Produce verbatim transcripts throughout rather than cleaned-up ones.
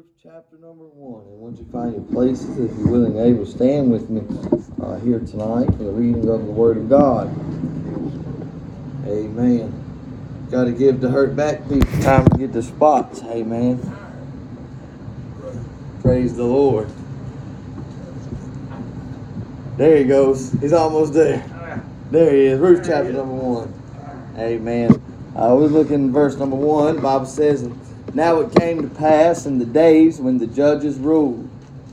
Ruth chapter number one. And once you find your places, if you're willing and able, stand with me uh, here tonight for the reading of the Word of God. Amen. Got to give the hurt back people time to get the spots. Amen. Praise the Lord. There he goes. He's almost there. There he is. Ruth chapter number one. Amen. I was looking at verse number one. The Bible says, "Now it came to pass in the days when the judges ruled,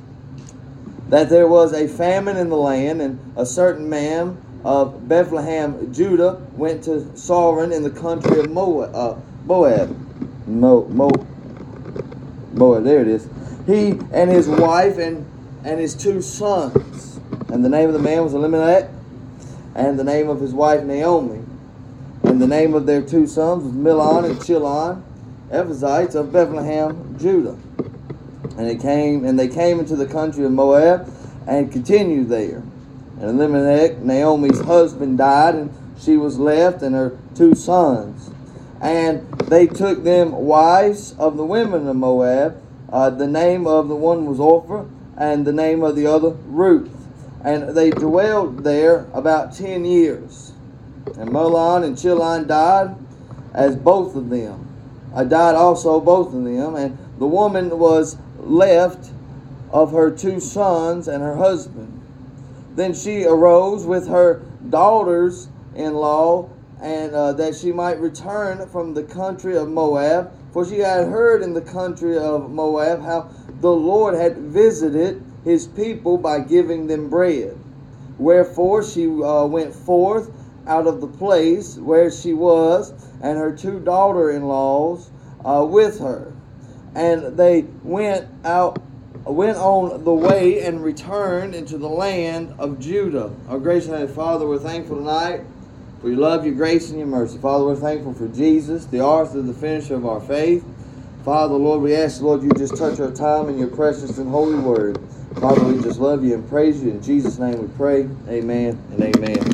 that there was a famine in the land, and a certain man of Bethlehem, Judah, went to Sauron in the country of Moab. Uh, Moab. Mo, Mo, Moab, there it is. He and his wife and, and his two sons. And the name of the man was Elimelech, and the name of his wife Naomi. And the name of their two sons was Milon and Chilon, Ephazites of Bethlehem, Judah. And they came, and they came into the country of Moab, and continued there. And Elimelech, Naomi's husband, died, and she was left, and her two sons. And they took them wives of the women of Moab. Uh, the name of the one was Orpah, and the name of the other Ruth. And they dwelled there about ten years. And Milon and Chilon died, as both of them. I died also both of them, and the woman was left of her two sons and her husband. Then she arose with her daughters-in-law, and uh, that she might return from the country of Moab, for she had heard in the country of Moab how the Lord had visited his people by giving them bread. Wherefore she uh, went forth out of the place where she was, and her two daughter-in-laws uh, with her. And they went out, went on the way and returned into the land of Judah. Our gracious Heavenly Father, we're thankful tonight for your love, your grace, and your mercy. Father, we're thankful for Jesus, the author and the finisher of our faith. Father, Lord, we ask, Lord, you just touch our time in your precious and holy word. Father, we just love you and praise you. In Jesus' name we pray. Amen and amen.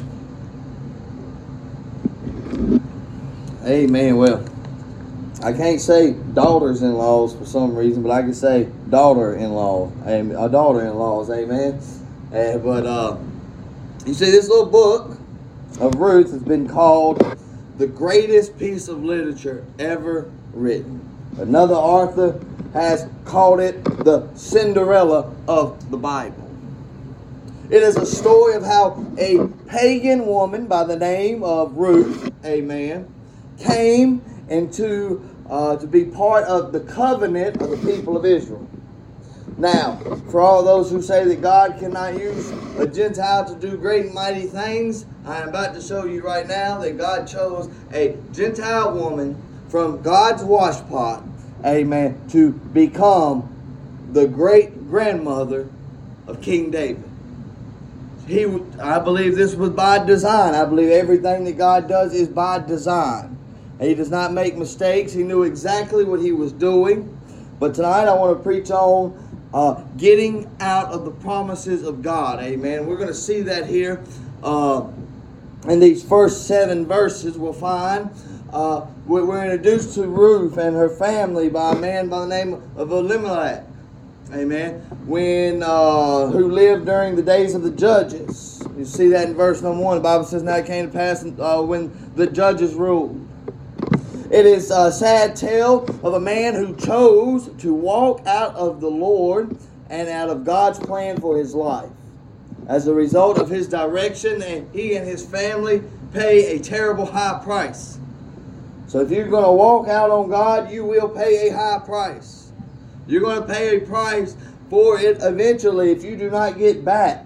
Amen. Well, I can't say daughters-in-laws for some reason, but I can say daughter-in-law. A daughter-in-laws. Amen. Uh, but uh, you see, this little book of Ruth has been called the greatest piece of literature ever written. Another author has called it the Cinderella of the Bible. It is a story of how a pagan woman by the name of Ruth, amen, came into uh, to be part of the covenant of the people of Israel. Now, for all those who say that God cannot use a Gentile to do great and mighty things, I am about to show you right now that God chose a Gentile woman from God's washpot, amen, to become the great-grandmother of King David. He, I believe this was by design. I believe everything that God does is by design. He does not make mistakes. He knew exactly what he was doing. But tonight I want to preach on uh, getting out of the promises of God. Amen. We're going to see that here uh, in these first seven verses. We'll find uh, we're introduced to Ruth and her family by a man by the name of Elimelech. Amen. When uh, who lived during the days of the judges. You see that in verse number one. The Bible says, "Now it came to pass uh, when the judges ruled." It is a sad tale of a man who chose to walk out of the Lord and out of God's plan for his life. As a result of his direction, and he and his family pay a terrible high price. So if you're going to walk out on God, you will pay a high price. You're going to pay a price for it eventually if you do not get back.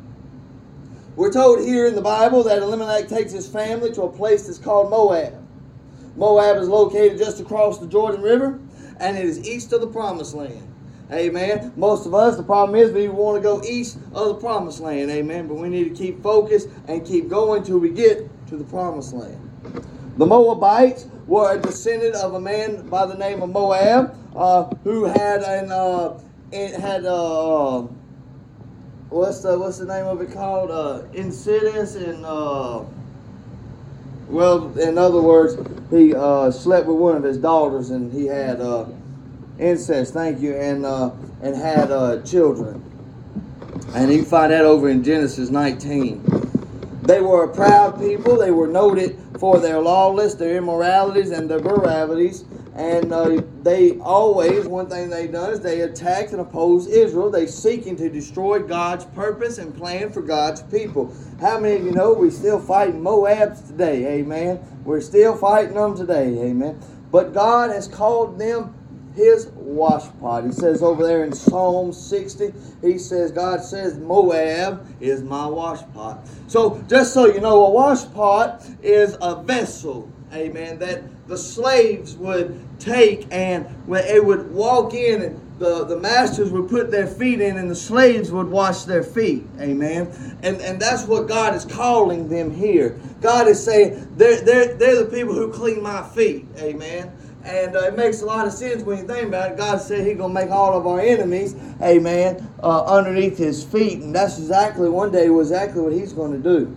We're told here in the Bible that Elimelech takes his family to a place that's called Moab. Moab is located just across the Jordan River, and it is east of the Promised Land. Amen. Most of us, the problem is we want to go east of the Promised Land. Amen. But we need to keep focused and keep going till we get to the Promised Land. The Moabites were a descendant of a man by the name of Moab, uh, who had an uh, it had uh, what's the what's the name of it called? Uh, insidious and uh, well, in other words, he uh, slept with one of his daughters, and he had uh, incest, thank you, and uh, and had uh, children. And you can find that over in Genesis nineteen. They were a proud people. They were noted for their lawless, their immoralities, and their moralities. And uh, they always, one thing they done is they attacked and opposed Israel. They seeking to destroy God's purpose and plan for God's people. How many of you know we're still fighting Moabs today? Amen. We're still fighting them today. Amen. But God has called them His washpot. He says over there in Psalm sixty, He says, God says, Moab is my washpot. So just so you know, a washpot is a vessel, amen, that the slaves would take, and when they would walk in, and the, the masters would put their feet in, and the slaves would wash their feet, amen. And and that's what God is calling them here. God is saying, they're, they're, they're the people who clean my feet, amen. And uh, it makes a lot of sense when you think about it. God said He's going to make all of our enemies, amen, uh, underneath His feet. And that's exactly, one day, was exactly what He's going to do.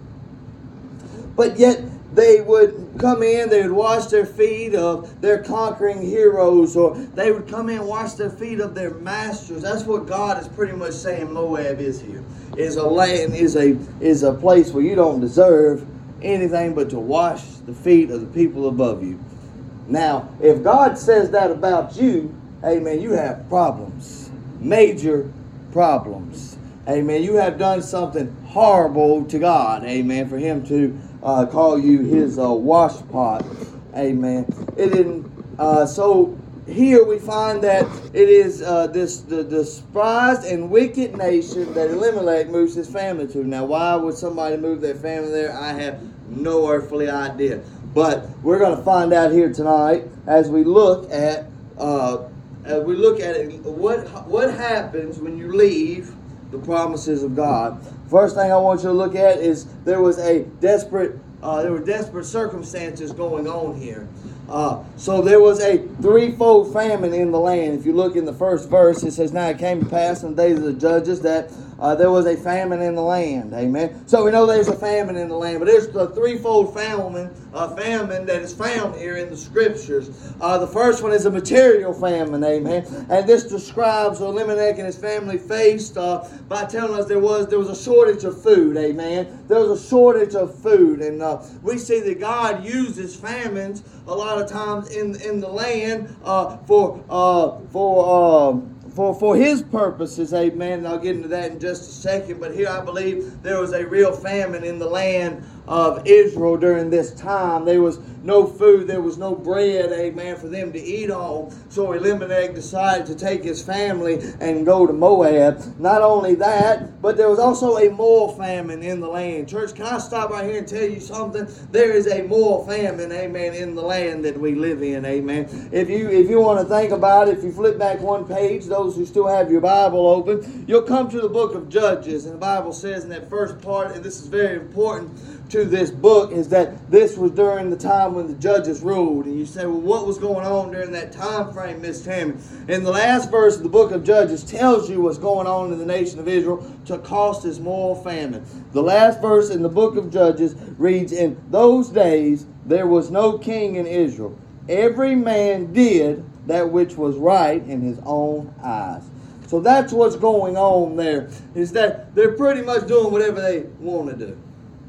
But yet, they would come in, they would wash their feet of their conquering heroes, or they would come in and wash their feet of their masters. That's what God is pretty much saying Moab is here. Is a land, is a, is a place where you don't deserve anything but to wash the feet of the people above you. Now, if God says that about you, amen, you have problems. Major problems. Amen. You have done something horrible to God. Amen. For Him to uh, call you His uh, washpot. Amen. It didn't. Uh, so here we find that it is uh, this the despised and wicked nation that Elimelech moves his family to. Now, why would somebody move their family there? I have no earthly idea. But we're going to find out here tonight as we look at uh, as we look at it. What what happens when you leave the promises of God? First thing I want you to look at is there was a desperate uh, there were desperate circumstances going on here. Uh, so there was a threefold famine in the land. If you look in the first verse, it says, "Now it came to pass in the days of the judges that uh, there was a famine in the land." Amen. So we know there's a famine in the land, but there's the threefold famine, uh, famine that is found here in the scriptures. Uh, the first one is a material famine. Amen. And this describes what Elimelech and his family faced uh, by telling us there was there was a shortage of food. Amen. There was a shortage of food, and uh, we see that God uses famines a lot of times in in the land uh, for uh, for uh, for for His purposes, amen. And I'll get into that in just a second. But here I believe there was a real famine in the land of Israel during this time. There was no food, there was no bread, amen, for them to eat on. So Elimelech decided to take his family and go to Moab. Not only that, but there was also a moral famine in the land. Church, can I stop right here and tell you something? There is a moral famine, amen, in the land that we live in, amen. If you if you want to think about it, if you flip back one page, those who still have your Bible open, you'll come to the book of Judges. And the Bible says in that first part, and this is very important to this book, is that this was during the time when the judges ruled. And you say, well, what was going on during that time frame, Miss Tammy? And the last verse of the book of Judges tells you what's going on in the nation of Israel to cause this moral famine. The last verse in the book of Judges reads, "In those days there was no king in Israel. Every man did that which was right in his own eyes." So that's what's going on there, is that they're pretty much doing whatever they want to do.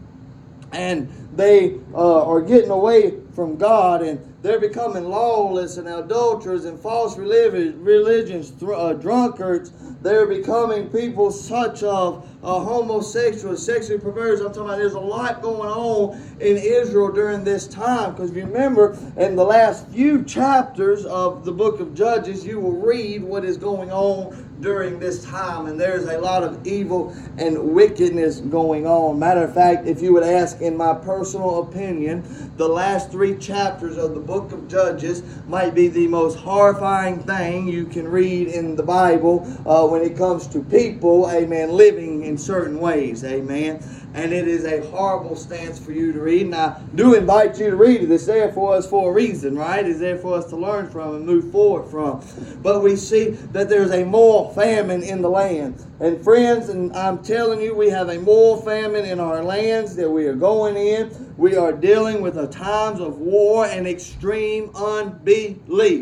And they uh, are getting away from God, and they're becoming lawless and adulterers and false religions, uh, drunkards. They're becoming people such of uh, homosexual, sexually perverse. I'm talking about there's a lot going on in Israel during this time. Because if you remember, in the last few chapters of the book of Judges, you will read what is going on during this time. And there's a lot of evil and wickedness going on. Matter of fact, if you would ask, in my personal opinion, the last three chapters of the book of Judges might be the most horrifying thing you can read in the Bible uh, when it comes to people, amen, living in certain ways, amen. And it is a horrible stance for you to read. And I do invite you to read it. It's there for us for a reason, right? It's there for us to learn from and move forward from. But we see that there's a moral famine in the land. And friends, and I'm telling you, we have a moral famine in our lands that we are going in. We are dealing with the times of war and extreme unbelief.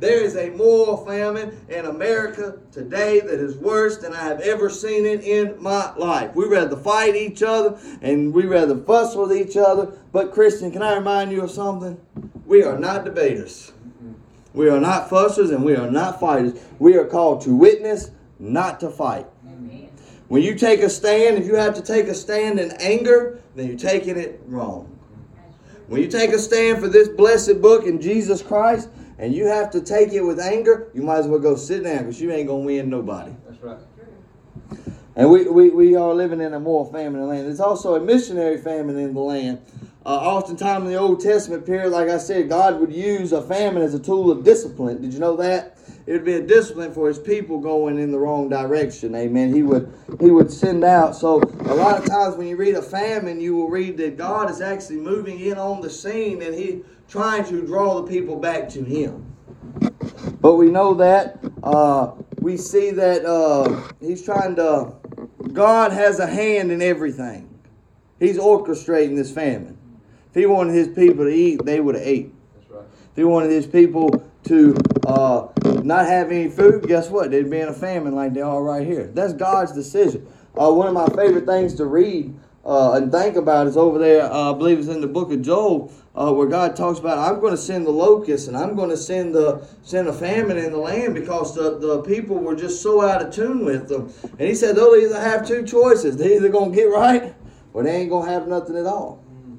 There is a moral famine in America today that is worse than I have ever seen it in my life. We rather fight each other and we rather fuss with each other. But Christian, can I remind you of something? We are not debaters. We are not fussers and we are not fighters. We are called to witness, not to fight. Amen. When you take a stand, if you have to take a stand in anger, then you're taking it wrong. When you take a stand for this blessed book in Jesus Christ, and you have to take it with anger, you might as well go sit down because you ain't going to win nobody. That's right. And we, we, we are living in a moral famine in the land. There's also a missionary famine in the land. Uh, oftentimes in the Old Testament period, like I said, God would use a famine as a tool of discipline. Did you know that? It would be a discipline for his people going in the wrong direction. Amen. He would he would send out. So a lot of times when you read a famine, you will read that God is actually moving in on the scene and he trying to draw the people back to him. But we know that uh, we see that uh, he's trying to, God has a hand in everything. He's orchestrating this famine. If he wanted his people to eat, they would have ate. That's right. If he wanted his people to uh, not have any food, guess what? They'd be in a famine like they are right here. That's God's decision. Uh, one of my favorite things to read uh, and think about is over there, uh, I believe it's in the book of Joel, uh, where God talks about, I'm going to send the locusts and I'm going to send the send a famine in the land because the, the people were just so out of tune with them. And he said they'll either have two choices. They're either going to get right or they ain't going to have nothing at all.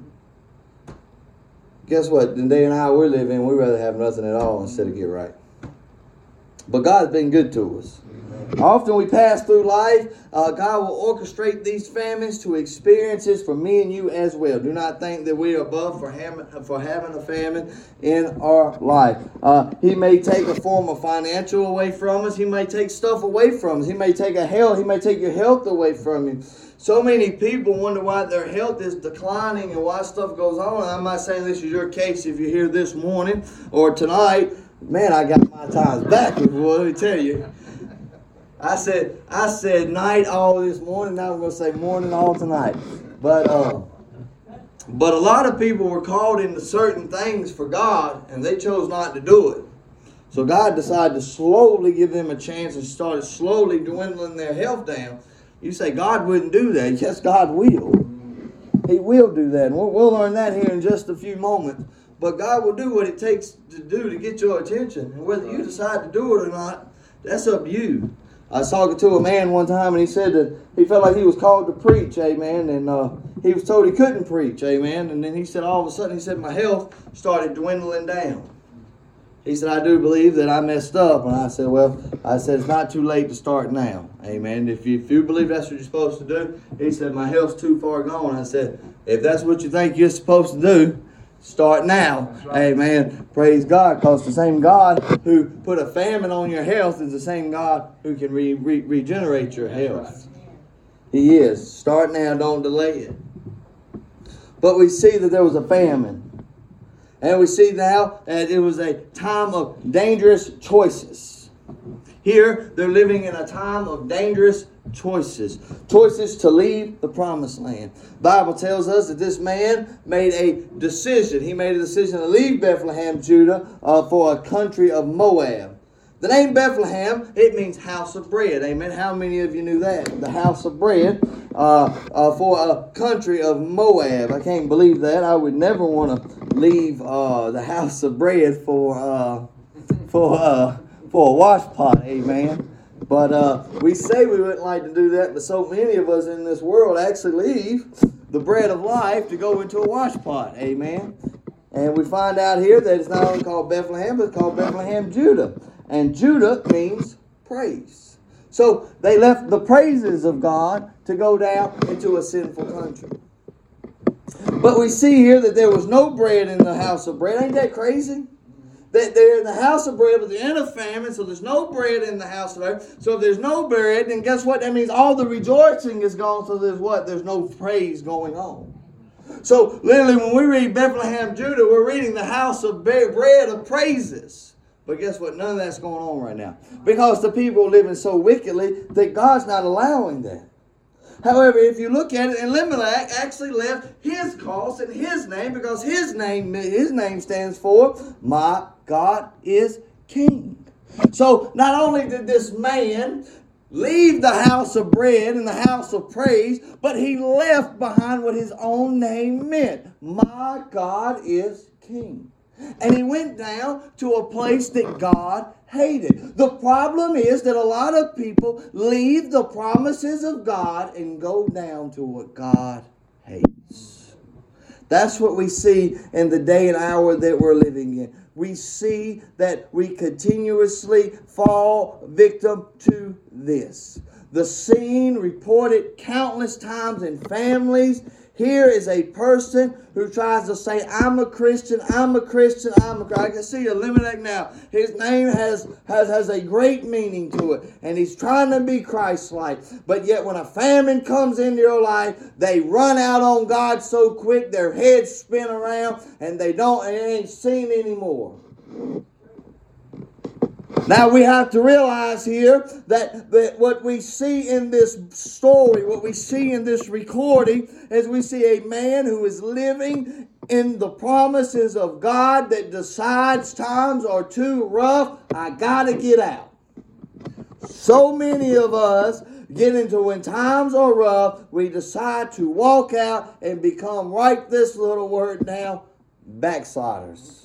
Guess what? The day and hour we live in, we'd rather have nothing at all instead of get right. But God's been good to us. Often we pass through life, uh, God will orchestrate these famines to experiences for me and you as well. Do not think that we are above for having, for having a famine in our life. Uh, he may take a form of financial away from us. He may take stuff away from us. He may take a health. He may take your health away from you. So many people wonder why their health is declining and why stuff goes on. And I'm not saying this is your case if you're here this morning or tonight. Man, I got my times back, boy, let me tell you. I said I said night all this morning. Now I'm going to say morning all tonight. But uh, but a lot of people were called into certain things for God, and they chose not to do it. So God decided to slowly give them a chance and started slowly dwindling their health down. You say God wouldn't do that. Yes, God will. He will do that. And we'll, we'll learn that here in just a few moments. But God will do what it takes to do to get your attention. And whether you decide to do it or not, that's up to you. I was talking to a man one time and he said that he felt like he was called to preach, amen. And uh, he was told he couldn't preach, amen. And then he said all of a sudden, he said, my health started dwindling down. He said, I do believe that I messed up. And I said, well, I said, it's not too late to start now. Amen. If you, if you believe that's what you're supposed to do, he said, my health's too far gone. I said, if that's what you think you're supposed to do, start now. Right. Amen. Praise God. Because the same God who put a famine on your health is the same God who can re- re- regenerate your health. Right. He is. Start now. Don't delay it. But we see that there was a famine. And we see now that it was a time of dangerous choices. Here, they're living in a time of dangerous choices. Choices to leave the promised land. The Bible tells us that this man made a decision. He made a decision to leave Bethlehem, Judah, uh, for a country of Moab. The name Bethlehem, it means house of bread. Amen. How many of you knew that? The house of bread uh, uh, for a country of Moab. I can't believe that. I would never want to leave uh, the house of bread for uh, for uh, for a wash pot. Amen. But uh, we say we wouldn't like to do that, but so many of us in this world actually leave the bread of life to go into a wash pot. Amen. And we find out here that it's not only called Bethlehem, but it's called Bethlehem, Judah. And Judah means praise. So they left the praises of God to go down into a sinful country. But we see here that there was no bread in the house of bread. Ain't that crazy? That they're in the house of bread, but they're in a famine, so there's no bread in the house of bread. So if there's no bread, then guess what? That means all the rejoicing is gone, so there's what? There's no praise going on. So literally when we read Bethlehem, Judah, we're reading the house of bread of praises. But guess what? None of that's going on right now. Because the people are living so wickedly that God's not allowing that. However, if you look at it, Elimelech actually left his cost and his name because his name, his name stands for my God is king. So not only did this man leave the house of bread and the house of praise, but he left behind what his own name meant. My God is king. And he went down to a place that God hated. The problem is that a lot of people leave the promises of God and go down to what God hates. That's what we see in the day and hour that we're living in. We see that we continuously fall victim to this. The scene reported countless times in families. Here is a person who tries to say, I'm a Christian, I'm a Christian, I'm a Christian. I can see Elimelech now. His name has, has, has a great meaning to it. And he's trying to be Christ-like. But yet when a famine comes into your life, they run out on God so quick, their heads spin around, and they don't, and it ain't seen anymore. Now we have to realize here that, that what we see in this story, what we see in this recording, is we see a man who is living in the promises of God that decides times are too rough, I gotta get out. So many of us get into when times are rough, we decide to walk out and become, write this little word down, backsliders.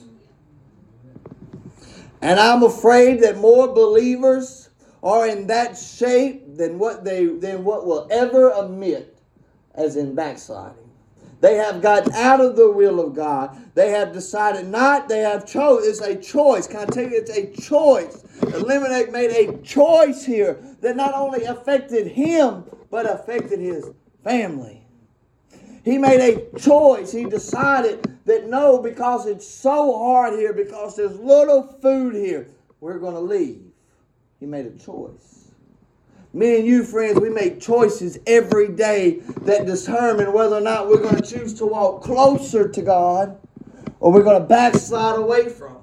And I'm afraid that more believers are in that shape than what they than what will ever admit as in backsliding. They have gotten out of the will of God. They have decided not, they have chosen. It's a choice. Can I tell you, it's a choice. Elimelech made a choice here that not only affected him, but affected his family. He made a choice. He decided that no, because it's so hard here, because there's little food here, we're going to leave. He made a choice. Me and you, friends, we make choices every day that determine whether or not we're going to choose to walk closer to God or we're going to backslide away from Him.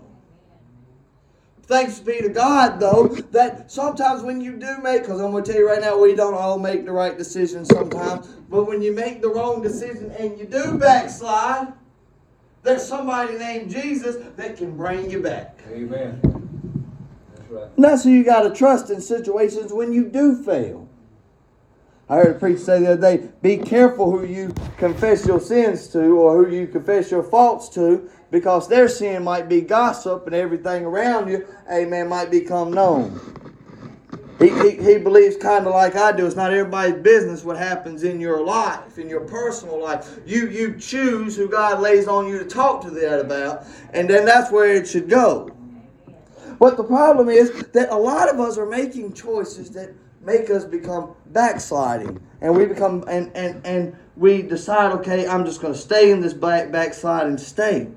Thanks be to God, though, that sometimes when you do make, because I'm going to tell you right now, we don't all make the right decision sometimes, but when you make the wrong decision and you do backslide, there's somebody named Jesus that can bring you back. Amen. That's right. And that's who you got to trust in situations when you do fail. I heard a preacher say the other day, be careful who you confess your sins to or who you confess your faults to, because their sin might be gossip and everything around you, amen, might become known. He, he, he believes kind of like I do. It's not everybody's business what happens in your life, in your personal life. You, you choose who God lays on you to talk to that about, and then that's where it should go. But the problem is that a lot of us are making choices that make us become backsliding. And we become and, and, and we decide, okay, I'm just going to stay in this back, backsliding state.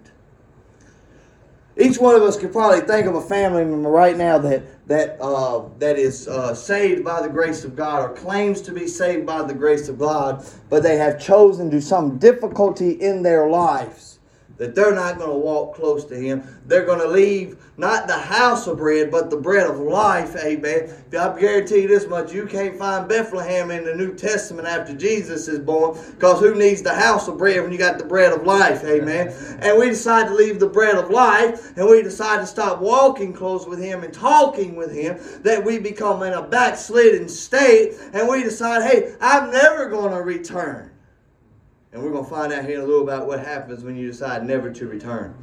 Each one of us could probably think of a family member right now that that uh, that is uh, saved by the grace of God or claims to be saved by the grace of God, but they have chosen to some difficulty in their lives that they're not going to walk close to Him. They're going to leave not the house of bread, but the bread of life, amen. I guarantee you this much, you can't find Bethlehem in the New Testament after Jesus is born, because who needs the house of bread when you got the bread of life, amen. And we decide to leave the bread of life, and we decide to stop walking close with Him and talking with Him, that we become in a backslidden state, and we decide, hey, I'm never going to return. And we're going to find out here in a little about what happens when you decide never to return.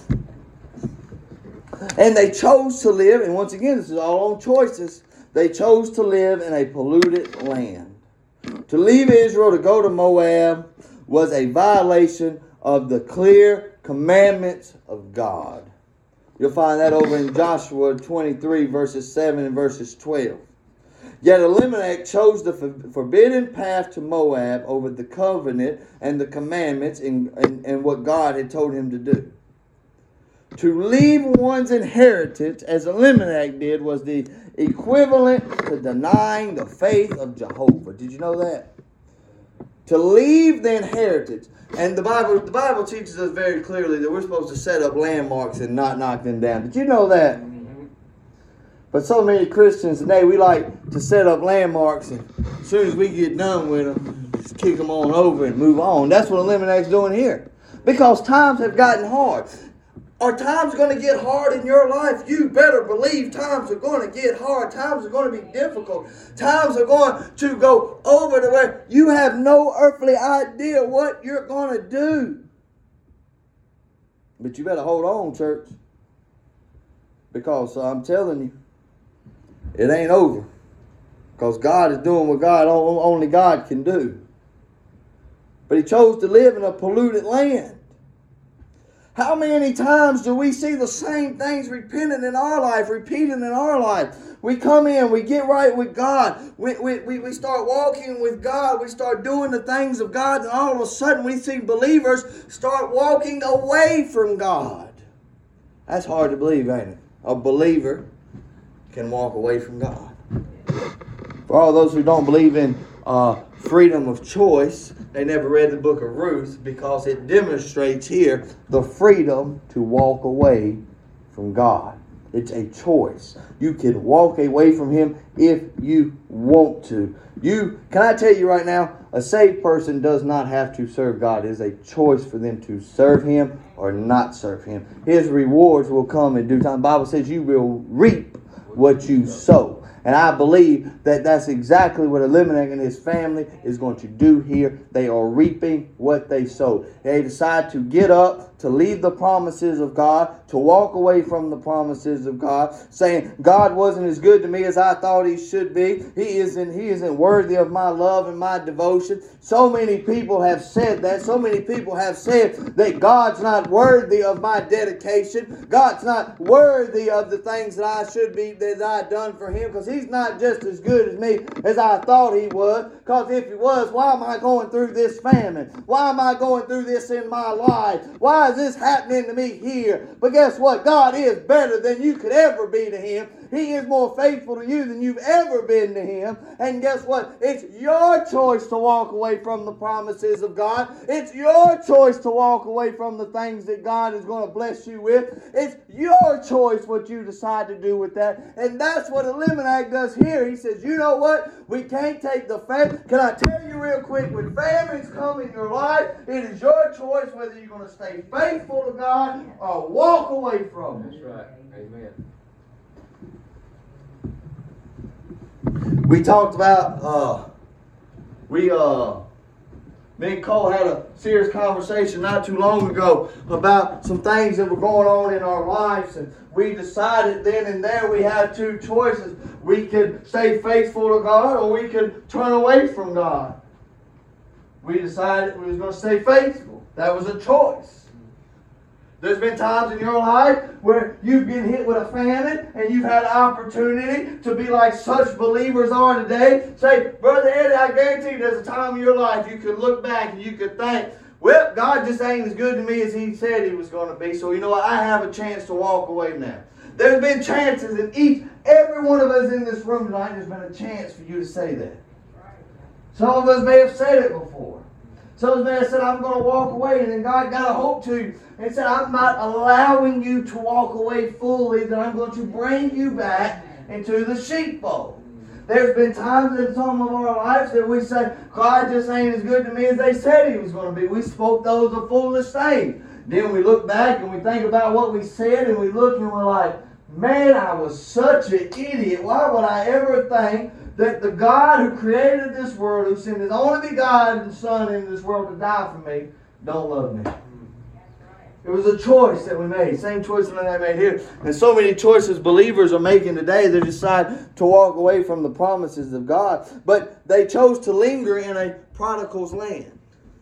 And they chose to live, and once again, this is all on choices. They chose to live in a polluted land. To leave Israel to go to Moab was a violation of the clear commandments of God. You'll find that over in Joshua twenty-three, verses seven and verses twelve. Yet Elimelech chose the forbidden path to Moab over the covenant and the commandments and, and, and what God had told him to do. To leave one's inheritance, as Elimelech did, was the equivalent to denying the faith of Jehovah. Did you know that? To leave the inheritance. And the Bible, the Bible teaches us very clearly that we're supposed to set up landmarks and not knock them down. Did you know that? But so many Christians today, we like to set up landmarks, and as soon as we get done with them, just kick them on over and move on. That's what Elimelech's doing here. Because times have gotten hard. Are times going to get hard in your life? You better believe times are going to get hard. Times are going to be difficult. Times are going to go over to where you have no earthly idea what you're going to do. But you better hold on, church. Because uh, I'm telling you, it ain't over. Because God is doing what God only God can do. But He chose to live in a polluted land. How many times do we see the same things repenting in our life, repeating in our life? We come in, we get right with God. We, we, we start walking with God. We start doing the things of God. And all of a sudden we see believers start walking away from God. That's hard to believe, ain't it? A believer can walk away from God. For all those who don't believe in uh, freedom of choice, they never read the book of Ruth, because it demonstrates here the freedom to walk away from God. It's a choice. You can walk away from Him if you want to. You, can I tell you right now, a saved person does not have to serve God. It is a choice for them to serve Him or not serve Him. His rewards will come in due time. The Bible says you will reap what you sow. And I believe that that's exactly what Elimelech and his family is going to do here. They are reaping what they sowed. They decide to get up, to leave the promises of God, to walk away from the promises of God, saying, God wasn't as good to me as I thought He should be. He isn't, he isn't worthy of my love and my devotion. So many people have said that. So many people have said that God's not worthy of my dedication. God's not worthy of the things that I should be, that I've done for Him, because He's not just as good as me as I thought He was. Because if He was, why am I going through this famine? Why am I going through this in my life? Why is this happening to me here? But guess what? God is better than you could ever be to Him. He is more faithful to you than you've ever been to Him. And guess what? It's your choice to walk away from the promises of God. It's your choice to walk away from the things that God is going to bless you with. It's your choice what you decide to do with that. And that's what Elimelech does here. He says, you know what? We can't take the famine. Can I tell you real quick, when famines come in your life, it is your choice whether you're going to stay faithful to God or walk away from it. That's right. Amen. We talked about, uh, we, uh, me and Cole had a serious conversation not too long ago about some things that were going on in our lives, and we decided then and there we had two choices. We could stay faithful to God, or we could turn away from God. We decided we was going to stay faithful. That was a choice. There's been times in your life where you've been hit with a famine and you've had an opportunity to be like such believers are today. Say, Brother Eddie, I guarantee you there's a time in your life you could look back and you could think, well, God just ain't as good to me as He said He was going to be. So you know what? I have a chance to walk away now. There's been chances in each, every one of us in this room tonight, there's been a chance for you to say that. Some of us may have said it before. Some of us said, I'm going to walk away. And then God got a hold to you and said, I'm not allowing you to walk away fully, that I'm going to bring you back into the sheepfold. There's been times in some of our lives that we say, God just ain't as good to me as they said He was going to be. We spoke those of foolish things. Then we look back and we think about what we said, and we look and we're like, man, I was such an idiot. Why would I ever think that the God who created this world, who sent His only begotten Son in this world to die for me, don't love me? It was a choice that we made. Same choice that I made here. And so many choices believers are making today. They decide to walk away from the promises of God. But they chose to linger in a prodigal's land.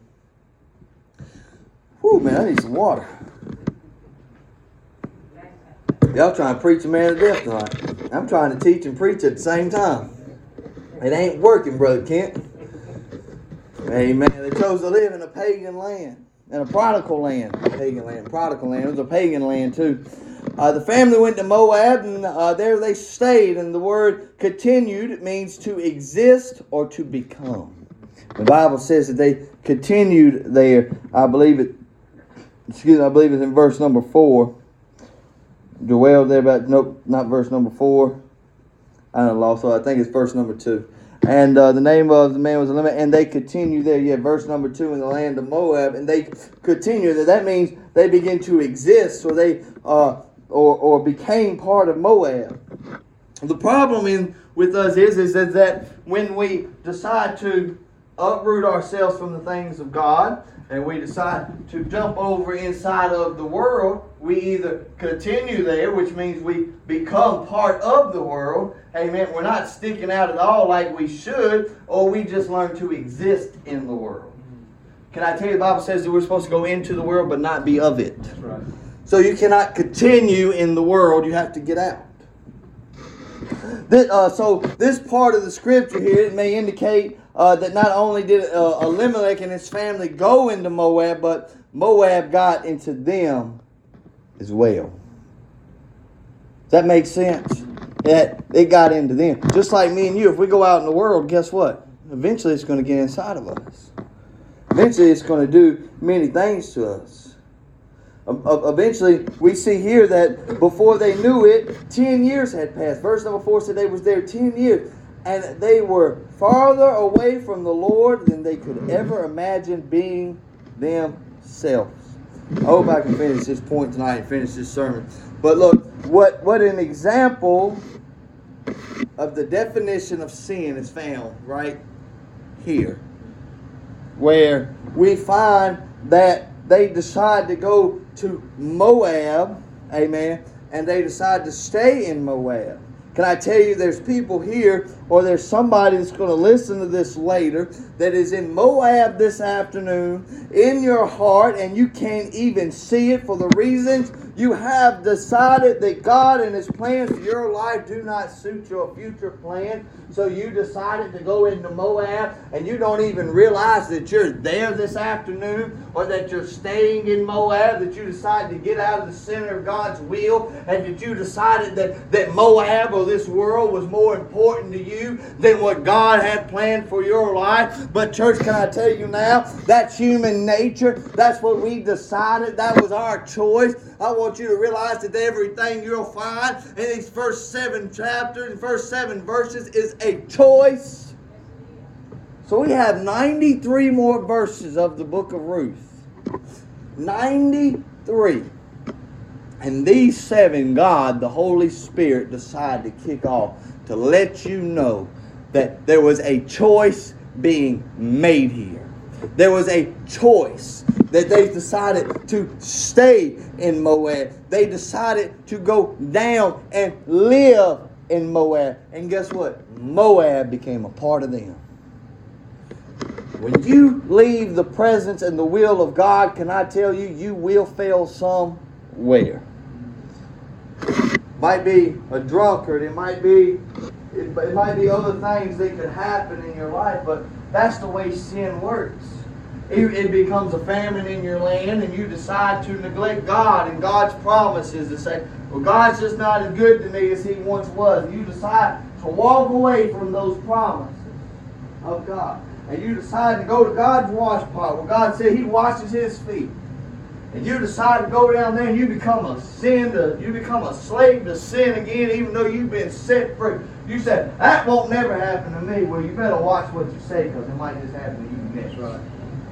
Whew, man, I need some water. Y'all trying to preach a man to death tonight. I'm trying to teach and preach at the same time. It ain't working, Brother Kent. Amen. They chose to live in a pagan land. In a prodigal land. Pagan land. Prodigal land. It was a pagan land too. Uh, the family went to Moab, and uh, there they stayed. And the word continued, it means to exist or to become. The Bible says that they continued there. I believe it, excuse me, I believe it's in verse number four. Dwelled there about, nope, not verse number four. I don't know, so I think it's verse number two. And uh, the name of the man was Elimelech, and they continue there. Yeah, verse number two, in the land of Moab, and they continue there. That means they begin to exist, or they uh, or or became part of Moab. The problem in with us is is that, that when we decide to uproot ourselves from the things of God, and we decide to jump over inside of the world, we either continue there, which means we become part of the world. Amen. We're not sticking out at all like we should, or we just learn to exist in the world. Can I tell you, the Bible says that we're supposed to go into the world but not be of it. That's right. So you cannot continue in the world, you have to get out. This, uh, so this part of the scripture here, it may indicate uh, that not only did uh, Elimelech and his family go into Moab, but Moab got into them as well. Does that make sense? That it got into them. Just like me and you, if we go out in the world, guess what? Eventually it's going to get inside of us. Eventually it's going to do many things to us. Eventually, we see here that before they knew it, ten years had passed. Verse number four said they was there ten years. And they were farther away from the Lord than they could ever imagine being themselves. I hope I can finish this point tonight and finish this sermon. But look, what, what an example of the definition of sin is found right here. Where we find that they decide to go to Moab, amen, and they decide to stay in Moab. Can I tell you, there's people here, or there's somebody that's going to listen to this later, that is in Moab this afternoon, in your heart, and you can't even see it for the reasons you have decided that God and His plans for your life do not suit your future plan. So you decided to go into Moab, and you don't even realize that you're there this afternoon, or that you're staying in Moab, that you decided to get out of the center of God's will, and that you decided that, that Moab or this world was more important to you than what God had planned for your life. But church, can I tell you now, that's human nature. That's what we decided. That was our choice. I want you to realize that everything you'll find in these first seven chapters and first seven verses is a choice. So we have ninety-three more verses of the book of Ruth. ninety-three. And these seven, God, the Holy Spirit, decided to kick off to let you know that there was a choice being made here. There was a choice that they decided to stay in Moab. They decided to go down and live in Moab. And guess what? Moab became a part of them. When you leave the presence and the will of God, can I tell you, you will fail somewhere. Might be a drunkard. It might be it, it might be other things that could happen in your life, but that's the way sin works. It, it becomes a famine in your land, and you decide to neglect God and God's promises and say, well, God's just not as good to me as He once was. And you decide to walk away from those promises of God. And you decide to go to God's wash pot, where God said He washes His feet. And you decide to go down there and you become a sin, to, you become a slave to sin again, even though you've been set free. You said, that won't never happen to me. Well, you better watch what you say, because it might just happen to you next. Right.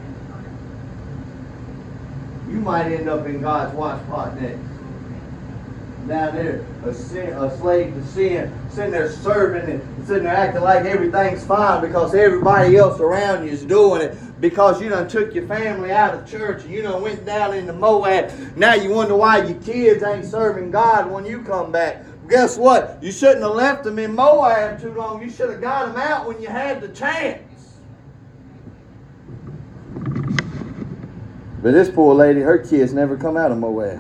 You might end up in God's wash pot next. Down there, a, sin, a slave to sin, sitting there serving and sitting there acting like everything's fine because everybody else around you is doing it. Because you done took your family out of church and you done went down into Moab. Now you wonder why your kids ain't serving God when you come back. Guess what? You shouldn't have left them in Moab too long. You should have got them out when you had the chance. But this poor lady, her kids never come out of Moab.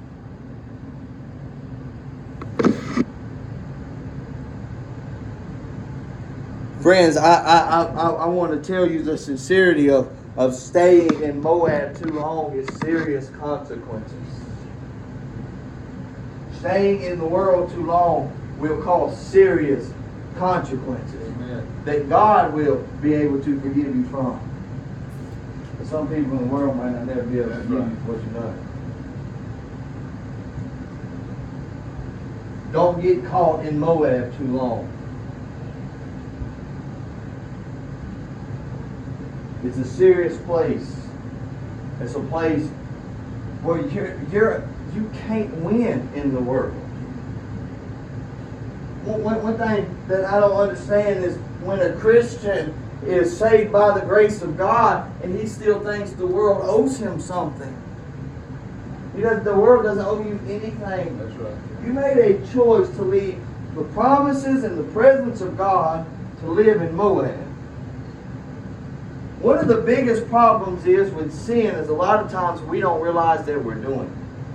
Friends, I, I, I, I want to tell you the sincerity of, of staying in Moab too long is serious consequences. Staying in the world too long will cause serious consequences. Amen. That God will be able to forgive you from. But some people in the world might not never be able to forgive you for what you've done. Don't get caught in Moab too long. It's a serious place. It's a place where you're, you're, you can't win in the world. One, one thing that I don't understand is when a Christian is saved by the grace of God and he still thinks the world owes him something. He does, the world doesn't owe you anything. That's right. You made a choice to leave the promises and the presence of God to live in Moab. One of the biggest problems is with sin is a lot of times we don't realize that we're doing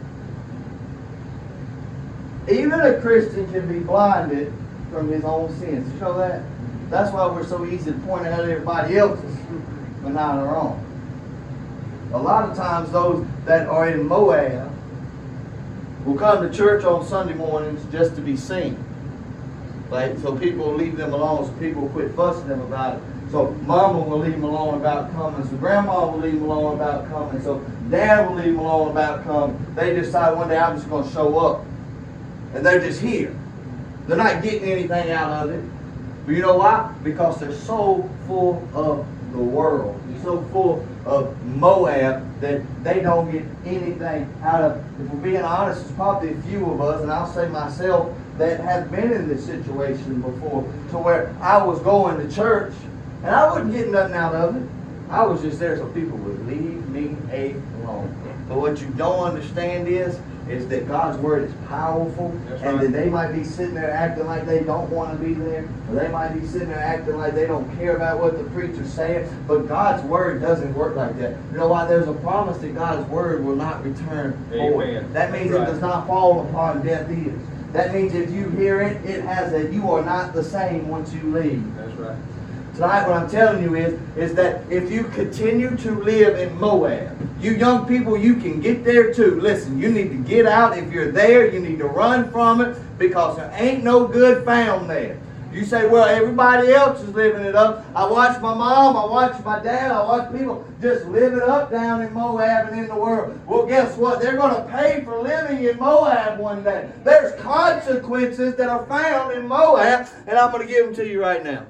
it. Even a Christian can be blinded from his own sins. You know that? That's why we're so easy to point out everybody else's, but not our own. A lot of times those that are in Moab will come to church on Sunday mornings just to be seen. Like, so people will leave them alone, so people will quit fussing them about it. So mama will leave them alone about coming, so grandma will leave them alone about coming, so dad will leave them alone about coming. They decide one day I'm just going to show up. And they're just here. They're not getting anything out of it. But you know why? Because they're so full of the world. They're so full of Moab that they don't get anything out of it. If we're being honest, it's probably a few of us, and I'll say myself, that have been in this situation before, to where I was going to church, and I wasn't getting nothing out of it. I was just there so people would leave me alone. But what you don't understand is, is that God's Word is powerful. That's and right. That they might be sitting there acting like they don't want to be there, or they might be sitting there acting like they don't care about what the preacher's saying, but God's Word doesn't work like that. You know why? There's a promise that God's Word will not return void. That means right. It does not fall upon deaf ears. That means if you hear it, it has a you are not the same once you leave. That's right. Tonight what I'm telling you is, is that if you continue to live in Moab, you young people, you can get there too. Listen, you need to get out. If you're there, you need to run from it, because there ain't no good found there. You say, well, everybody else is living it up. I watch my mom, I watch my dad, I watch people just live it up down in Moab and in the world. Well, guess what? They're going to pay for living in Moab one day. There's consequences that are found in Moab, and I'm going to give them to you right now.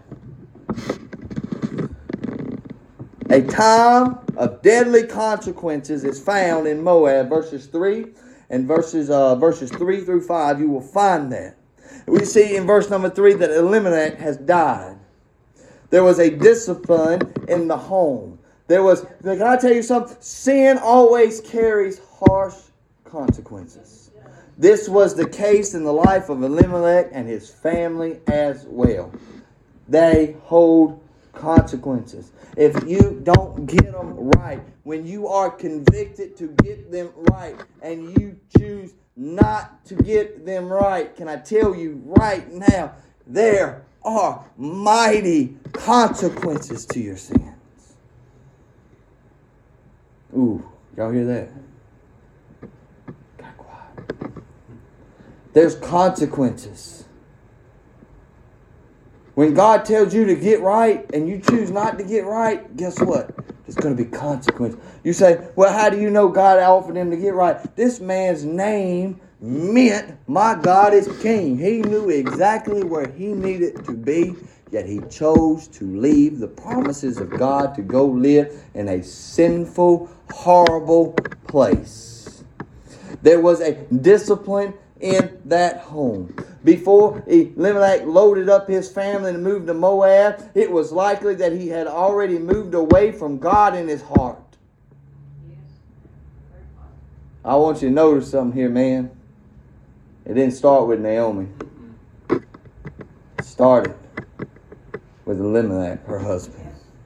A time of deadly consequences is found in Moab, verses three and verses uh, verses three through five. You will find that. We see in verse number three that Elimelech has died. There was a discipline in the home. There was. Can I tell you something? Sin always carries harsh consequences. This was the case in the life of Elimelech and his family as well. They hold consequences. If you don't get them right, when you are convicted to get them right and you choose not to get them right, can I tell you right now, there are mighty consequences to your sins. Ooh, y'all hear that? Got quiet. There's consequences. When God tells you to get right and you choose not to get right, guess what? There's going to be consequences. You say, well, how do you know God offered him to get right? This man's name meant my God is king. He knew exactly where he needed to be, yet he chose to leave the promises of God to go live in a sinful, horrible place. There was a discipline in that home. Before Elimelech loaded up his family and moved to Moab, it was likely that he had already moved away from God in his heart. I want you to notice something here, man. It didn't start with Naomi. It started with Elimelech, her husband.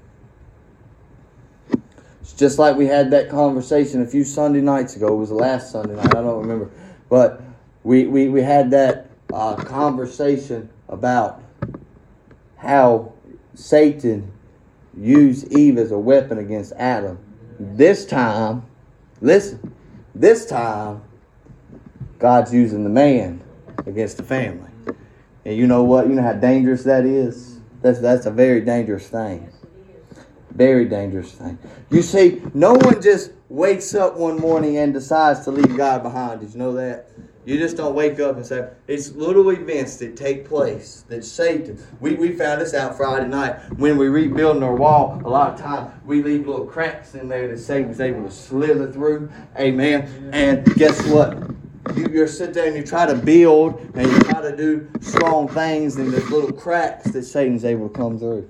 It's just like we had that conversation a few Sunday nights ago. It was the last Sunday night. I don't remember. But we, we, we had that uh, conversation about how Satan used Eve as a weapon against Adam. This time, listen, this time, God's using the man against the family. And you know what? You know how dangerous that is? That's, that's a very dangerous thing. Very dangerous thing. You see, no one just wakes up one morning and decides to leave God behind. Did you know that? You just don't wake up and say, it's little events that take place that Satan, we, we found this out Friday night. When we rebuilding our wall, a lot of times we leave little cracks in there that Satan's able to slither through. Amen. And guess what? You, you sit there and you try to build and you try to do strong things, and there's little cracks that Satan's able to come through.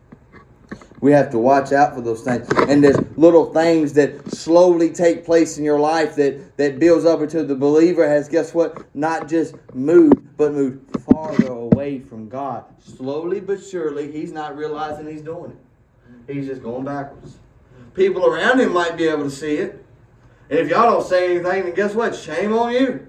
We have to watch out for those things. And there's little things that slowly take place in your life that, that builds up until the believer has, guess what? Not just moved, but moved farther away from God. Slowly but surely, he's not realizing he's doing it. He's just going backwards. People around him might be able to see it. And if y'all don't say anything, then guess what? Shame on you.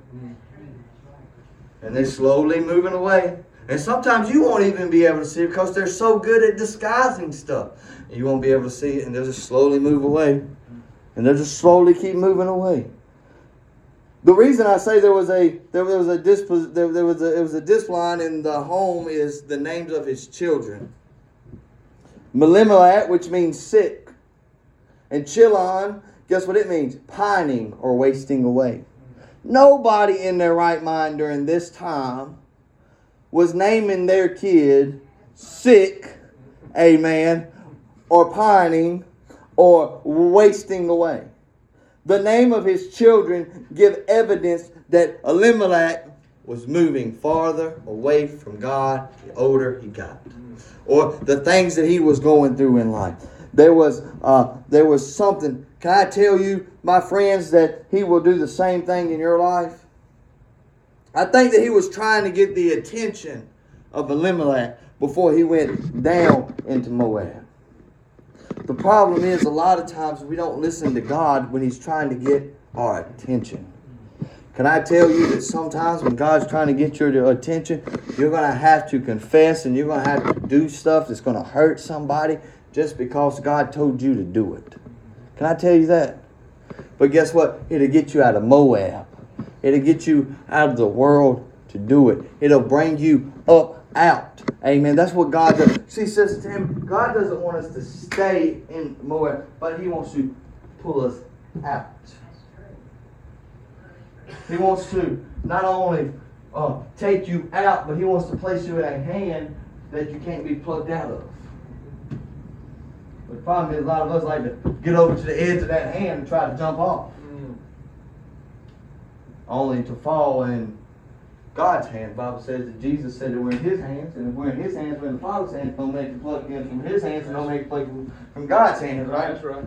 And they're slowly moving away. And sometimes you won't even be able to see it because they're so good at disguising stuff. You won't be able to see it, and they'll just slowly move away. And they'll just slowly keep moving away. The reason I say there was a there was a disp- there, there was a it was a discipline in the home is the names of his children. Melimelech, which means sick, and Chilon, guess what it means? Pining or wasting away. Nobody in their right mind during this time was naming their kid sick, amen, or pining, or wasting away. The name of his children give evidence that Elimelech was moving farther away from God the older he got, or the things that he was going through in life. There was, uh, there was something. Can I tell you, my friends, that he will do the same thing in your life? I think that he was trying to get the attention of Elimelech before he went down into Moab. The problem is, a lot of times we don't listen to God when he's trying to get our attention. Can I tell you that sometimes when God's trying to get your attention, you're going to have to confess and you're going to have to do stuff that's going to hurt somebody just because God told you to do it. Can I tell you that? But guess what? It'll get you out of Moab. It'll get you out of the world to do it. It'll bring you up out. Amen. That's what God does. See, Sister Tim, God doesn't want us to stay in Moab, but he wants to pull us out. He wants to not only uh, take you out, but he wants to place you in a hand that you can't be plucked out of. But the problem is a lot of us like to get over to the edge of that hand and try to jump off. Mm. Only to fall in God's hand. The Bible says that Jesus said that we're in his hands, and if we're in his hands, we're in the Father's hands. Don't make it pluck in from his hands, and don't make it pluck from God's hands, right? That's right.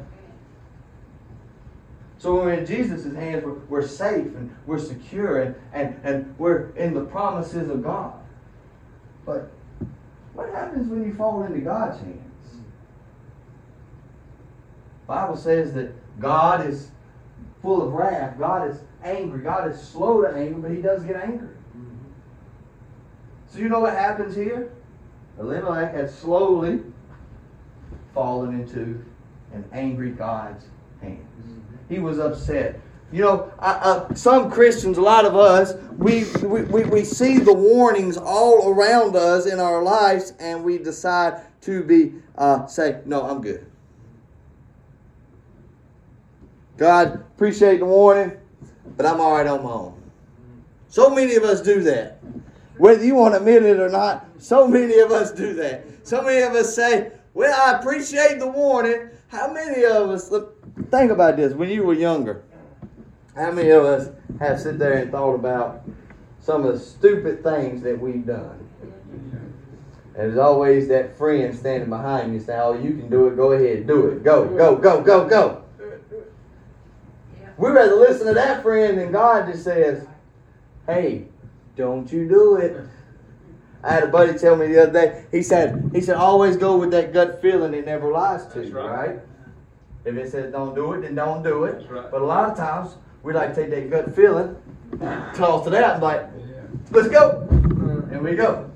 So when we're in Jesus' hands, we're, we're safe and we're secure and, and, and we're in the promises of God. But what happens when you fall into God's hands? The Bible says that God is full of wrath. God is angry. God is slow to anger, but he does get angry. Mm-hmm. So you know what happens here? Elimelech has slowly fallen into an angry God's hands. Mm-hmm. He was upset. You know, I, uh, some Christians, a lot of us, we, we, we, we see the warnings all around us in our lives, and we decide to be, uh, say, no, I'm good. God, appreciate the warning, but I'm all right on my own. So many of us do that. Whether you want to admit it or not, so many of us do that. So many of us say, well, I appreciate the warning. How many of us, look, think about this, when you were younger, how many of us have sit there and thought about some of the stupid things that we've done? And there's always that friend standing behind you saying, oh, you can do it, go ahead, do it, go, go, go, go, go. We'd rather listen to that friend than God just says, hey, don't you do it. I had a buddy tell me the other day, he said, he said, always go with that gut feeling that never lies to That's you, right. right? If it says don't do it, then don't do it. That's right. But a lot of times, we like to take that gut feeling, toss it out and like, let's go. And we go.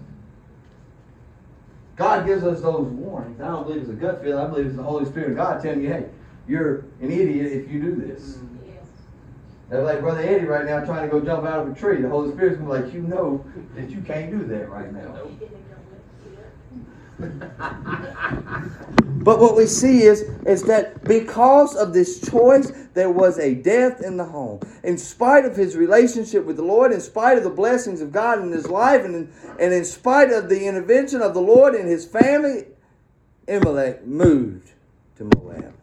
God gives us those warnings. I don't believe it's a gut feeling. I believe it's the Holy Spirit of God telling you, hey, you're an idiot if you do this. They're like Brother Eddie right now trying to go jump out of a tree. The Holy Spirit's going to be like, you know that you can't do that right now. But what we see is, is that because of this choice, there was a death in the home. In spite of his relationship with the Lord, in spite of the blessings of God in his life, and in, and in spite of the intervention of the Lord in his family, Elimelech moved to Moab.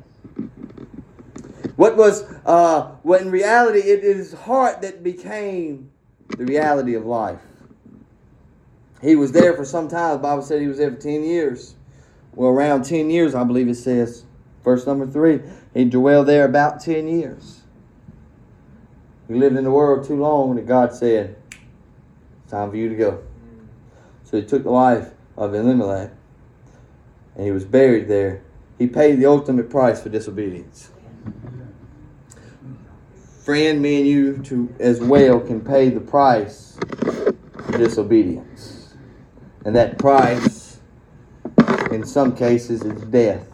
What was, uh, well, in reality, it is his heart that became the reality of life. He was there for some time. The Bible said he was there for ten years. Well, around ten years, I believe it says. Verse number three. He dwelled there about ten years. He lived in the world too long that God said, it's time for you to go. So he took the life of Elimelech. And he was buried there. He paid the ultimate price for disobedience. Friend, me and you too, as well can pay the price for disobedience. And that price, in some cases, is death.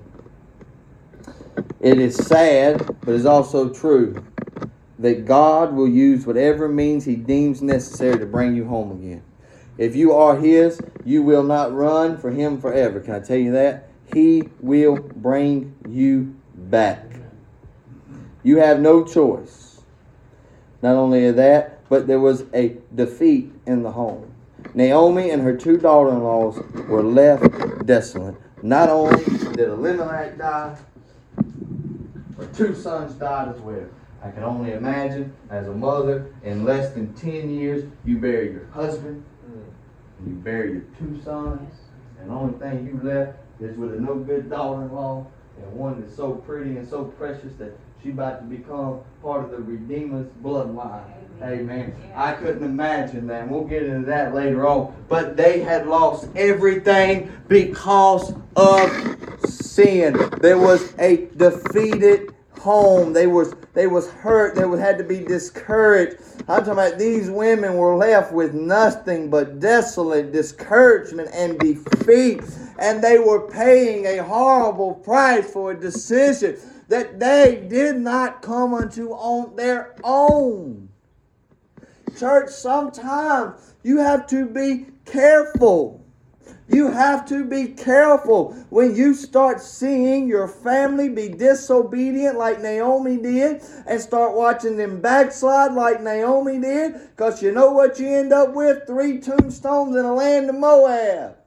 It is sad, but it's also true, that God will use whatever means He deems necessary to bring you home again. If you are His, you will not run for Him forever. Can I tell you that? He will bring you back. You have no choice. Not only that, but there was a defeat in the home. Naomi and her two daughter-in-laws were left desolate. Not only did Elimelech die, her two sons died as well. I can only imagine, as a mother, in less than ten years, you bury your husband, and you bury your two sons, and the only thing you left is with a no good daughter-in-law, and one that's so pretty and so precious that she's about to become part of the Redeemer's bloodline. Amen. I couldn't imagine that. And we'll get into that later on. But they had lost everything because of sin. There was a defeated home. They was they was hurt. They was, had to be discouraged. I'm talking about these women were left with nothing but desolate discouragement and defeat. And they were paying a horrible price for a decision that they did not come unto on their own. Church, sometimes you have to be careful. You have to be careful when you start seeing your family be disobedient like Naomi did, and start watching them backslide like Naomi did, because you know what you end up with? Three tombstones in the land of Moab.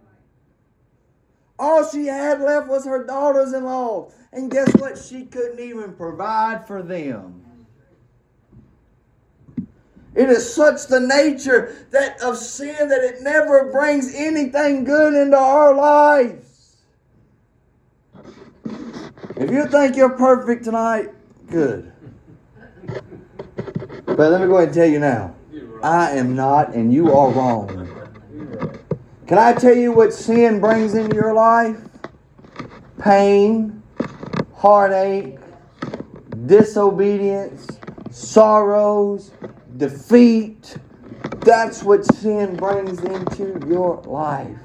All she had left was her daughters-in-law. And guess what? She couldn't even provide for them. It is such the nature that of sin that it never brings anything good into our lives. If you think you're perfect tonight, good. But let me go ahead and tell you now. I am not, and you are wrong. Can I tell you what sin brings into your life? Pain, heartache, disobedience, sorrows, defeat. That's what sin brings into your life.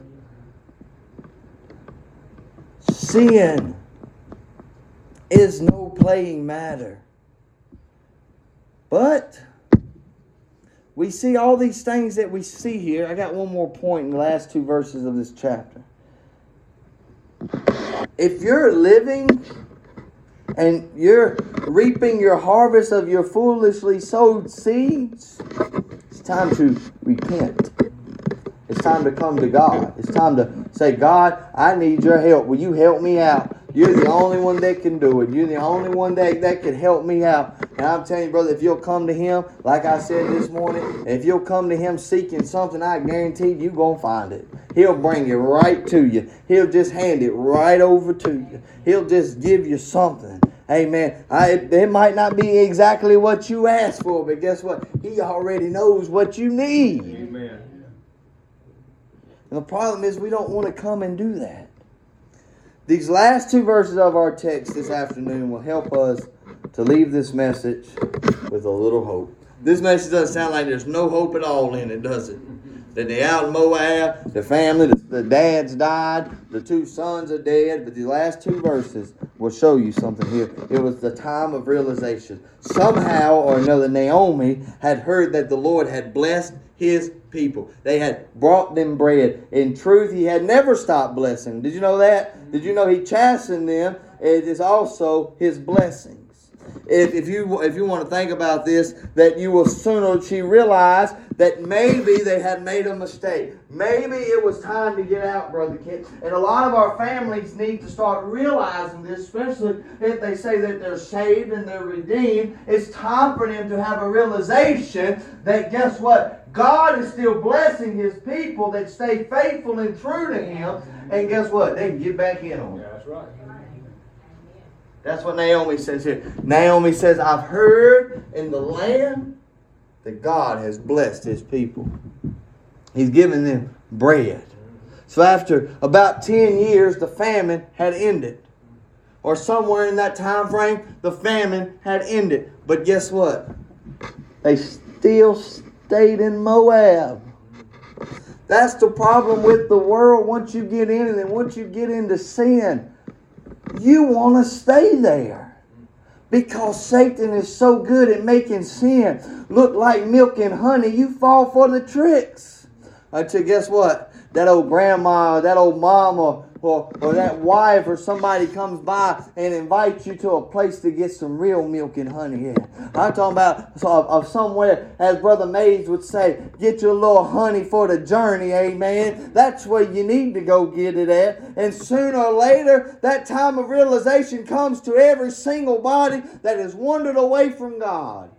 Sin is no playing matter. But we see all these things that we see here. I got one more point in the last two verses of this chapter. If you're living and you're reaping your harvest of your foolishly sowed seeds, it's time to repent. It's time to come to God. It's time to say, God, I need your help. Will you help me out? You're the only one that can do it. You're the only one that, that can help me out. And I'm telling you, brother, if you'll come to Him, like I said this morning, if you'll come to Him seeking something, I guarantee you're going to find it. He'll bring it right to you. He'll just hand it right over to you. He'll just give you something. Amen. I, it might not be exactly what you asked for, but guess what? He already knows what you need. Amen. And the problem is we don't want to come and do that. These last two verses of our text this afternoon will help us to leave this message with a little hope. This message doesn't sound like there's no hope at all in it, does it? That they're out in Moab, the family, the, the dads died, the two sons are dead. But the last two verses will show you something here. It was the time of realization. Somehow or another, Naomi had heard that the Lord had blessed his people. They had brought them bread. In truth, he had never stopped blessing. Did you know that? Did you know he chastened them? It is also his blessings. If, if you if you want to think about this, that you will sooner she realize that maybe they had made a mistake. Maybe it was time to get out, Brother Kent. And a lot of our families need to start realizing this, especially if they say that they're saved and they're redeemed. It's time for them to have a realization that, guess what? God is still blessing his people that stay faithful and true to him. And guess what? They can get back in on it. Yeah, that's right. That's what Naomi says here. Naomi says, I've heard in the land that God has blessed his people. He's given them bread. So after about ten years, the famine had ended. Or somewhere in that time frame, the famine had ended. But guess what? They still stayed in Moab. That's the problem with the world. Once you get in it and once you get into sin, you want to stay there. Because Satan is so good at making sin look like milk and honey, you fall for the tricks. Until guess what? That old grandma, that old mama, or, or that wife or somebody comes by and invites you to a place to get some real milk and honey. Yeah. I'm talking about so, of, of somewhere, as Brother Mays would say, get your little honey for the journey, amen. That's where you need to go get it at. And sooner or later, that time of realization comes to every single body that has wandered away from God.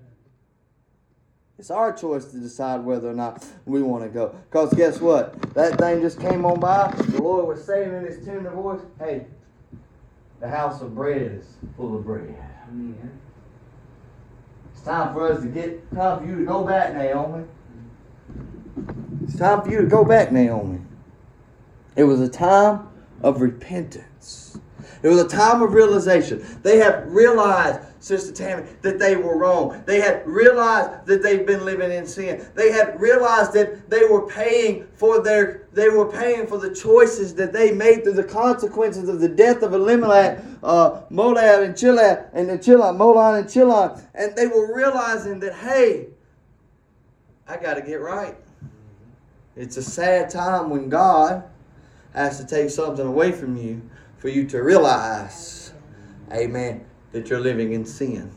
It's our choice to decide whether or not we want to go. Because guess what? That thing just came on by. The Lord was saying in his tender voice, hey, the house of bread is full of bread. Mm-hmm. It's time for us to get, time for you to go back, Naomi. It's time for you to go back, Naomi. It was a time of repentance. It was a time of realization. They have realized, Sister Tammy, that they were wrong. They had realized that they've been living in sin. They had realized that they were paying for their they were paying for the choices that they made through the consequences of the death of Elimelech, uh, Moab and Chilon, and Chilon, Molon and Chilon. And they were realizing that, hey, I got to get right. It's a sad time when God has to take something away from you for you to realize, amen, that you're living in sin.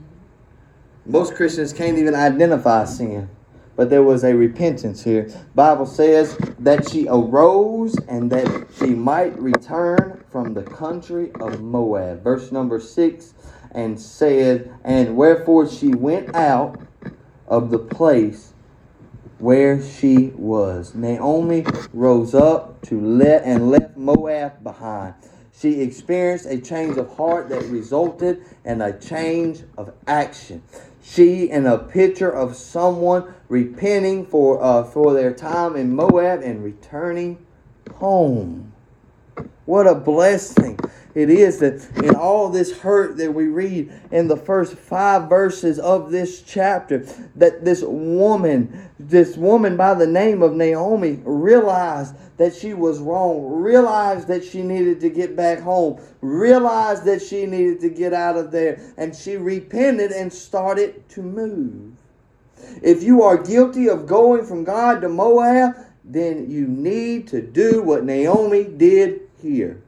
Most Christians can't even identify sin. But there was a repentance here. The Bible says that she arose and that she might return from the country of Moab. Verse number six, and said, and wherefore she went out of the place where she was. Naomi rose up to let and left Moab behind. She experienced a change of heart that resulted in a change of action. She, in a picture of someone repenting for uh, for their time in Moab and returning home. What a blessing it is that in all this hurt that we read in the first five verses of this chapter, that this woman, this woman by the name of Naomi, realized that she was wrong, realized that she needed to get back home, realized that she needed to get out of there, and she repented and started to move. If you are guilty of going from God to Moab, then you need to do what Naomi did here.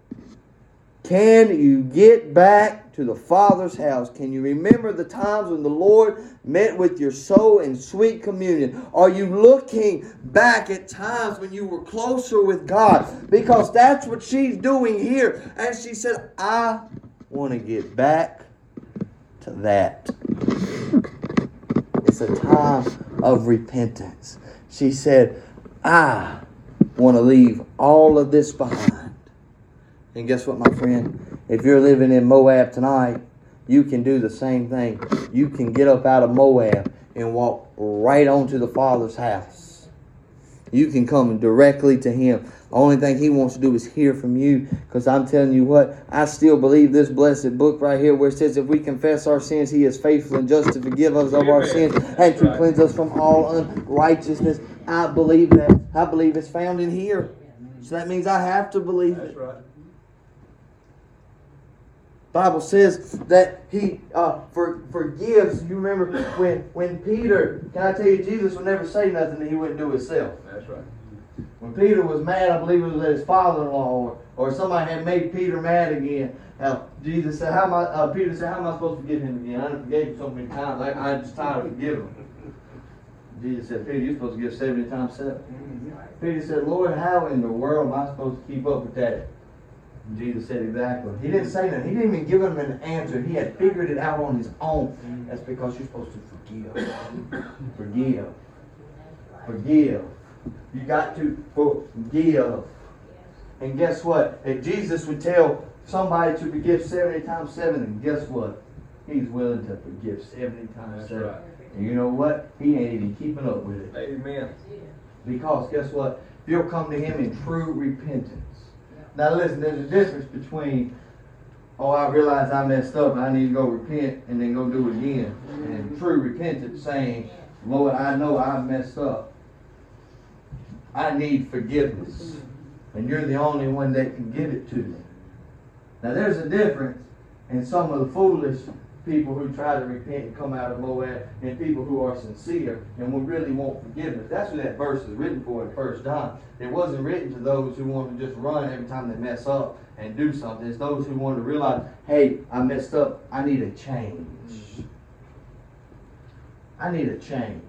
Can you get back to the Father's house? Can you remember the times when the Lord met with your soul in sweet communion? Are you looking back at times when you were closer with God? Because that's what she's doing here. And she said, I want to get back to that. It's a time of repentance. She said, I want to leave all of this behind. And guess what, my friend? If you're living in Moab tonight, you can do the same thing. You can get up out of Moab and walk right onto the Father's house. You can come directly to Him. The only thing He wants to do is hear from you. Because I'm telling you what, I still believe this blessed book right here where it says if we confess our sins, He is faithful and just to forgive us of our sins and to cleanse us from all unrighteousness. I believe that. I believe it's found in here. So that means I have to believe it. That's right. Bible says that he uh, for, forgives. You remember when, when Peter, can I tell you, Jesus would never say nothing that he wouldn't do himself. That's right. When Peter was mad, I believe it was at his father-in-law, or, or somebody had made Peter mad again. Uh, Jesus said, "How am I?" Uh, Peter said, "How am I supposed to forgive him again? I done forgave him so many times. I, I'm just tired of forgiving him." Jesus said, "Peter, you're supposed to give seventy times seven." Peter said, "Lord, how in the world am I supposed to keep up with that?" And Jesus said, "Exactly." He didn't say nothing. He didn't even give him an answer. He had figured it out on his own. That's because you're supposed to forgive. Forgive. Forgive. You got to forgive. And guess what? If Jesus would tell somebody to forgive seventy times seven, and guess what? He's willing to forgive seventy times That's seven. right. And you know what? He ain't even keeping up with it. Amen. Because guess what? If you'll come to him in true repentance. Now listen, there's a difference between, oh, I realize I messed up and I need to go repent and then go do it again. And true repentance saying, Lord, I know I messed up. I need forgiveness. And you're the only one that can give it to me. Now there's a difference in some of the foolish people who try to repent and come out of Moab and people who are sincere and will really want forgiveness. That's what that verse is written for in First John. It wasn't written to those who want to just run every time they mess up and do something. It's those who want to realize, hey, I messed up. I need a change. I need a change.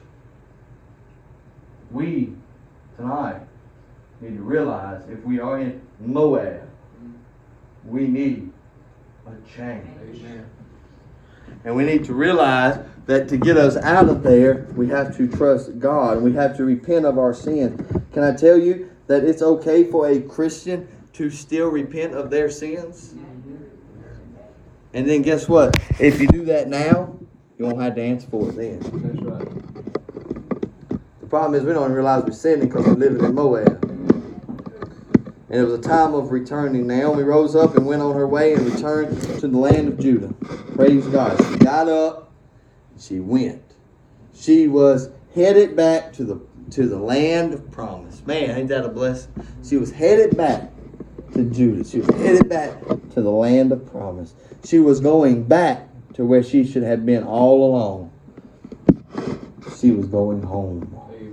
We, tonight, need to realize if we are in Moab, we need a change. Amen. And we need to realize that to get us out of there, we have to trust God. We have to repent of our sins. Can I tell you that it's okay for a Christian to still repent of their sins? And then guess what? If you do that now, you won't have to answer for it then. That's right. The problem is we don't even realize we're sinning because we're living in Moab. And it was a time of returning. Naomi rose up and went on her way and returned to the land of Judah. Praise God. She got up. She went. She was headed back to the to the land of promise. Man, ain't that a blessing? She was headed back to Judah. She was headed back to the land of promise. She was going back to where she should have been all along. She was going home.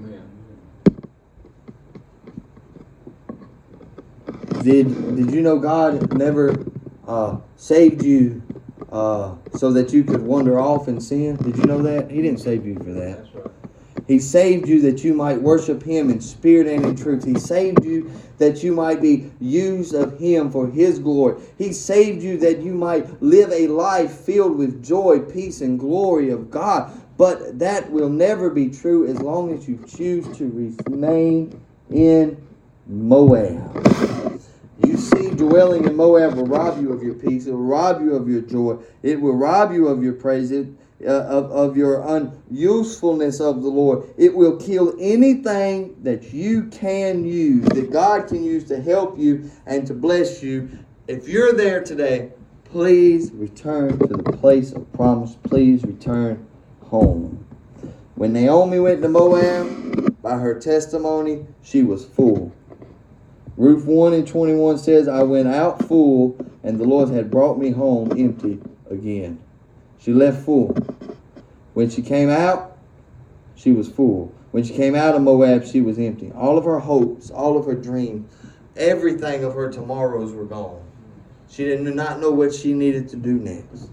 Did did you know God never uh, saved you uh, so that you could wander off in sin? Did you know that? He didn't save you for that. That's right. He saved you that you might worship Him in spirit and in truth. He saved you that you might be used of Him for His glory. He saved you that you might live a life filled with joy, peace, and glory of God. But that will never be true as long as you choose to remain in Moab. You see, dwelling in Moab will rob you of your peace. It will rob you of your joy. It will rob you of your praise, it, uh, of, of your unusefulness of the Lord. It will kill anything that you can use, that God can use to help you and to bless you. If you're there today, please return to the place of promise. Please return home. When Naomi went to Moab, by her testimony, she was full. Ruth one and twenty-one says, I went out full, and the Lord had brought me home empty again. She left full. When she came out, she was full. When she came out of Moab, she was empty. All of her hopes, all of her dreams, everything of her tomorrows were gone. She did not know what she needed to do next.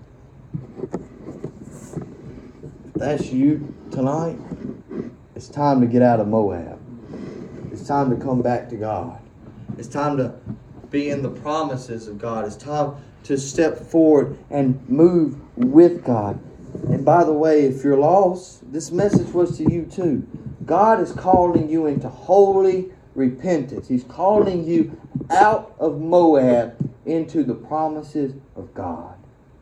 If that's you tonight, it's time to get out of Moab. It's time to come back to God. It's time to be in the promises of God. It's time to step forward and move with God. And by the way, if you're lost, this message was to you too. God is calling you into holy repentance. He's calling you out of Moab into the promises of God.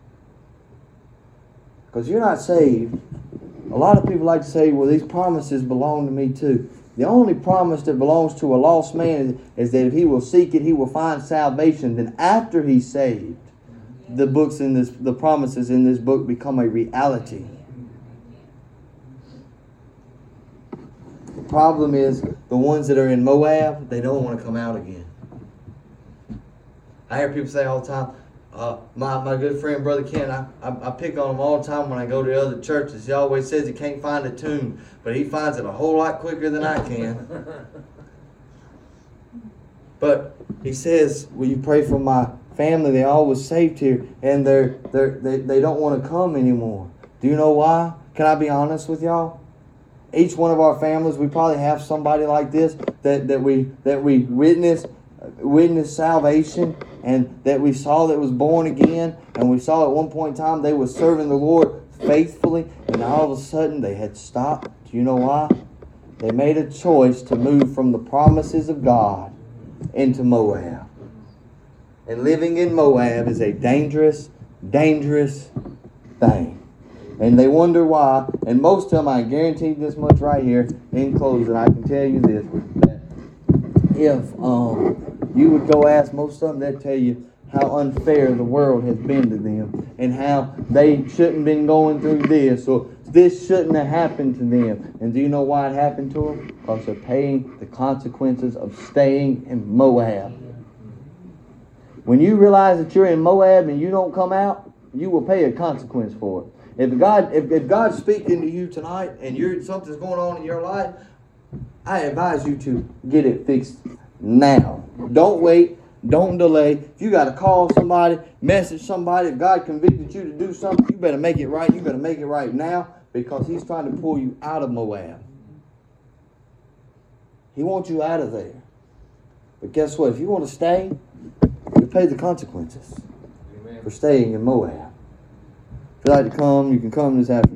Because you're not saved. A lot of people like to say, well, these promises belong to me too. The only promise that belongs to a lost man is, is that if he will seek it, he will find salvation. Then after he's saved, the books in this, the promises in this book become a reality. The problem is the ones that are in Moab, they don't want to come out again. I hear people say all the time, Uh, my, my good friend, Brother Ken, I, I, I pick on him all the time when I go to other churches. He always says he can't find a tune, but he finds it a whole lot quicker than I can. But he says, will you pray for my family? They all was saved here, and they're, they're, they they don't want to come anymore. Do you know why? Can I be honest with y'all? Each one of our families, we probably have somebody like this that, that we that we witnessed witnessed salvation, and that we saw that was born again, and we saw at one point in time they were serving the Lord faithfully, and all of a sudden they had stopped. Do you know why? They made a choice to move from the promises of God into Moab. And living in Moab is a dangerous, dangerous thing. And they wonder why. And most of them, I guarantee this much right here, in closing, I can tell you this, that if um, you would go ask most of them, they'd tell you how unfair the world has been to them, and how they shouldn't have been going through this, or this shouldn't have happened to them. And do you know why it happened to them? Because they're paying the consequences of staying in Moab. When you realize that you're in Moab and you don't come out, you will pay a consequence for it. If God, if, if God's speaking to you tonight and you're something's going on in your life, I advise you to get it fixed now. Don't wait. Don't delay. If you got to call somebody, message somebody, if God convicted you to do something, you better make it right. You better make it right now, because He's trying to pull you out of Moab. He wants you out of there. But guess what? If you want to stay, you pay the consequences. Amen. For staying in Moab. If you'd like to come, you can come this afternoon.